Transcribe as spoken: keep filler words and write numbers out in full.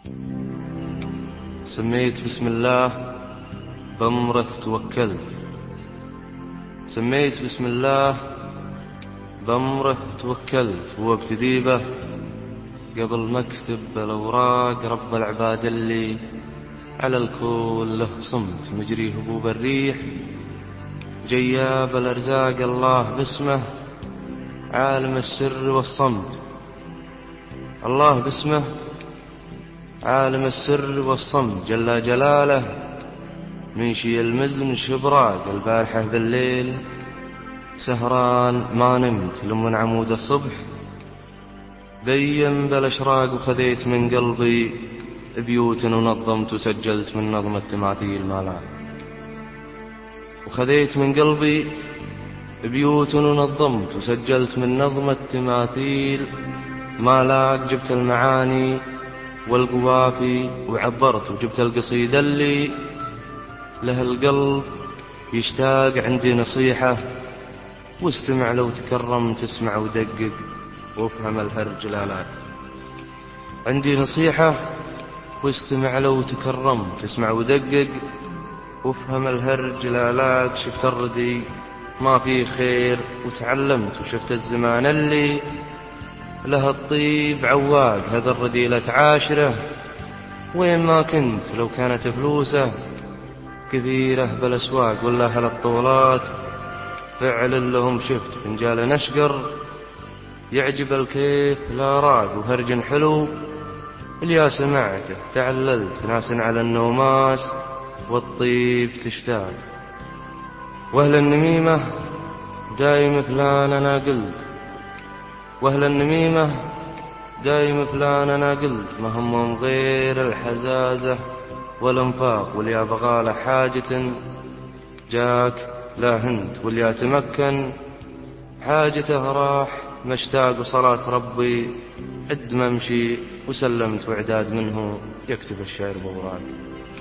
سميت بسم الله بأمرك توكلت، سميت بسم الله بأمرك توكلت، وابتدي به قبل ما اكتب بالأوراق. رب العباد اللي على الكل له صمت، مجري هبوب الريح جياب الأرزاق. الله باسمه عالم السر والصمت، الله باسمه عالم السر والصمت. جل جلاله منشي المزن شبراق. البارحة بالليل سهران ما نمت، لمن عمود الصبح بين بالاشراق. وخذيت من قلبي بيوت ونظمت، وسجلت من نظم التماثيل مالاك. وخذيت من قلبي بيوت ونظمت، وسجلت من نظم التماثيل مالاك. جبت المعاني والقوافي وعبرت، وجبت القصيدة اللي له القلب يشتاق. عندي نصيحة واستمع لو تكرمت، اسمع ودقق وافهم الهرج لا. عندي نصيحة واستمع لو تكرمت، اسمع ودقق وافهم الهرج لا. شفت الردي ما في خير وتعلمت، وشفت الزمان اللي له الطيب عواق. هذا الردي لا تعاشره وين ما كنت، لو كانت فلوسه كثيرة بالأسواق. ولا هالطولات فعل لهم شفت فنجال نشقر يعجب الكيف لا راق. وهرج حلو اللي سمعته تعللت، ناس على النومات والطيب تشتاق. واهل النميمة دايم فلان أنا قلت، واهل النميمة دايم فلان أنا قلت، ما همهم غير الحزازة والانفاق. واللي أبغى له حاجة جاك لا هنت، واللي أتمكن حاجته راح مشتاق. وصلاة ربي عد ممشي وسلمت، وعداد منه يكتب الشعر بوراق.